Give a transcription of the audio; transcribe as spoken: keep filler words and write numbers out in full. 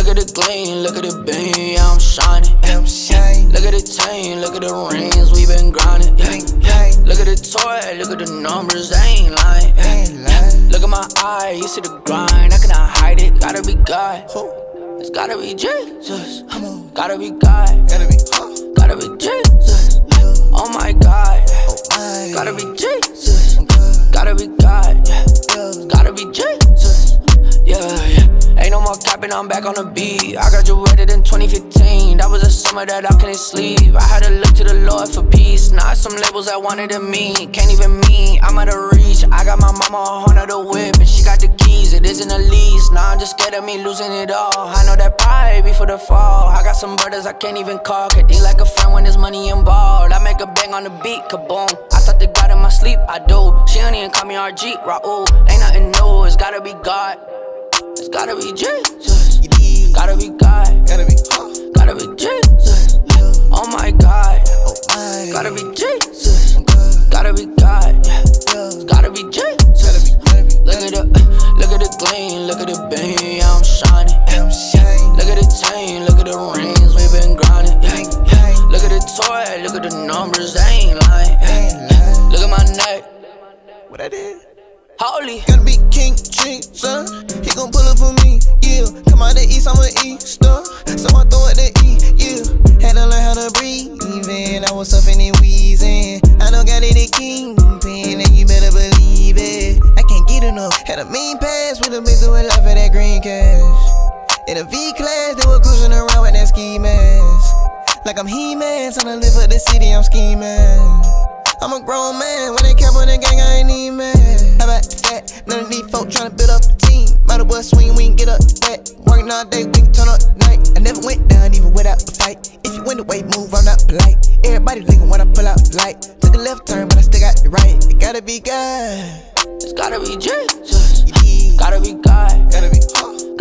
Look at the gleam, look at the beam, yeah, I'm shining. I'm shining. Look at the chain, look at the rings, we been grinding. Look at the toy, look at the numbers, they ain't lying. Look at my eye, you see the grind, I cannot hide it. Gotta be God, it's gotta be Jesus. Gotta be God, Gotta be, gotta be Jesus. Oh my God, gotta be Jesus. Gotta be God, yeah. Gotta be Jesus. Yeah, yeah. Ain't no more capping, I'm back on the beat. I graduated in twenty fifteen. That was a summer that I couldn't sleep. I had to look to the Lord for peace. Not some labels that wanted to me. Can't even me, I'm out of reach. I got my mama a horn of the whip, and she got the keys. It isn't a lease. Now I'm just scared of me losing it all. I know that pride before the fall. I got some brothers I can't even call. Could think like a friend when there's money involved. I make a bang on the beat, kaboom. I thought to God in my sleep, I do. She don't even call me R G, Raul. Ain't nothing new, it's gotta be God. It's gotta be Jesus. Gotta be God. gotta be, Gotta be Jesus. Oh my God. Gotta be Jesus. Gotta be God. Yeah. It's gotta be Jesus. Look at the, look at the gleam, look at the beam, yeah, I'm shining. I'm shining. Look at the chain, look at the rings, we been grinding. Look at the toy, look at the numbers, they ain't lying. Look at my neck, What I did? holy. Gotta be King Jesus. He gon' pull up for me, yeah. Come out the east, I'm an Easter. So I throw it to E, yeah. Had to learn how to breathe, and I was suffering and wheezing. I don't got any kingpin, and you better believe it. I can't get enough. Had a mean pass with a bitch who would laugh at that green cash. In a V-class, they were cruising around with that ski mask. Like I'm He-Man, trying to live for the city, I'm scheming. I'm a grown man, when they cap on the gang, I ain't even mad. How about that? None of these folk tryna build up a team. Might as well swing, we can get up that. Working all day, we can turn up at night. I never went down even without a fight. If you win the way, move, I'm not polite. Everybody looking when I pull out the light. Took a left turn, but I still got the right. It gotta be God. It's gotta be Jesus. Yeah. Gotta be God. Gotta be,